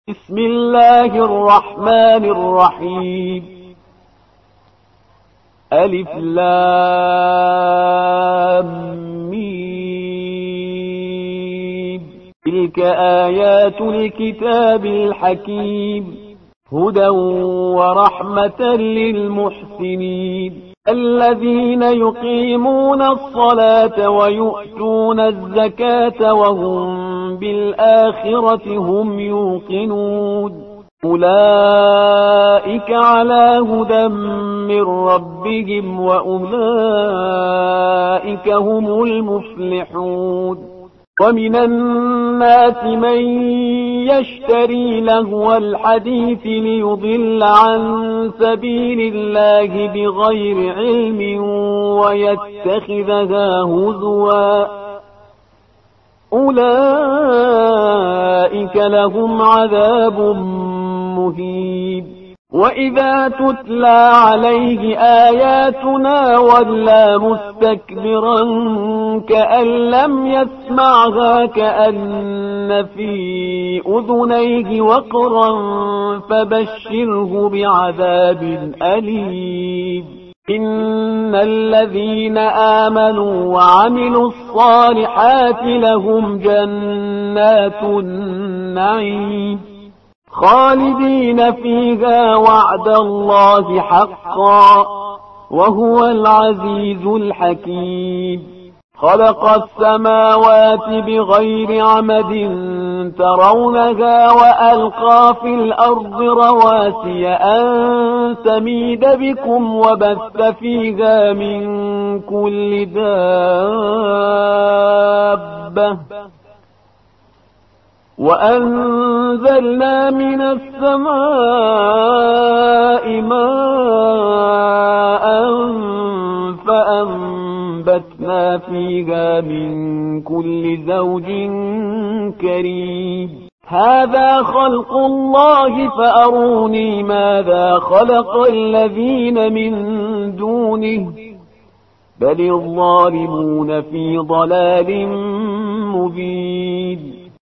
بسم الله الرحمن الرحيم. ألف لام ميم. تلك آيات الكتاب الحكيم، هدى ورحمة للمحسنين الذين يقيمون الصلاة ويؤتون الزكاة وهم بالآخرة هم يوقنون أولئك على هدى من ربهم وأولئك هم المفلحون. ومن الناس من يشتري لهو الحديث ليضل عن سبيل الله بغير علم ويتخذها هزوا، أولئك لهم عذاب مهين. وإذا تتلى عليه آياتنا ولى مستكبرا كأن لم يسمعها كأن في أذنيه وقرا فبشره بعذاب أليم. إن الذين آمنوا وعملوا الصالحات لهم جنات النعيم خالدين فيها وعد الله حقا وهو العزيز الحكيم. خلق السماوات بغير عمد ترونها وألقى في الأرض رواسي أن تميد بكم وبث فيها من كل دابة وأنزلنا من السماء ماء فأنبتنا فيها من كل زوج كريم. هذا خلق الله فأروني ماذا خلق الذين من دونه بل الظالمون في ضلال مبين.